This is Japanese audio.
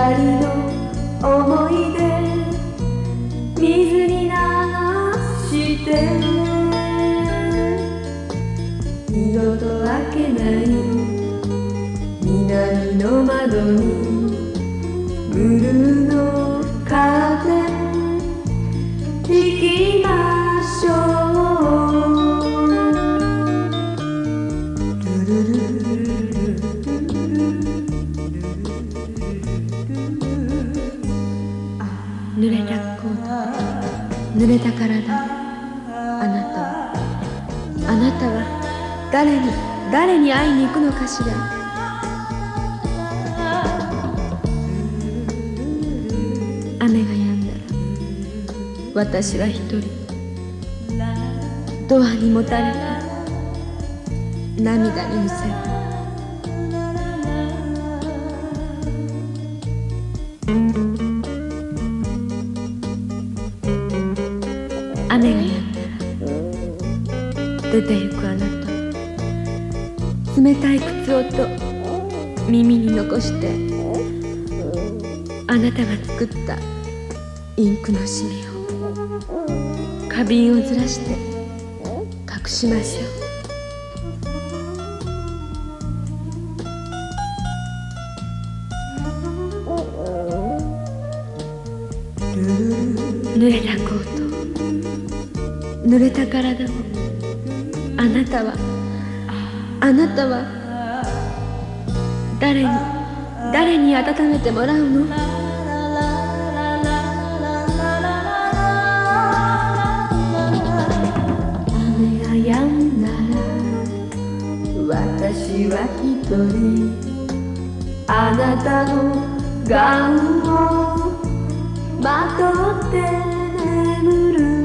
人の思い出水に流して二度と開けない南の窓にブルーのカーテン引きましょう。ルルルルル濡れたコート、濡れた体、あなたは誰に会いに行くのかしら。雨が止んだら私は一人ドアにもたれて涙にむせる。雨が止んだら出て行くあなた、冷たい靴音耳に残してあなたが作ったインクのシミを花瓶をずらして隠しましょう。濡れたコート、濡れた体をあなたは誰に温めてもらうの？雨が止んだら私は一人あなたのガウンをまとって眠る。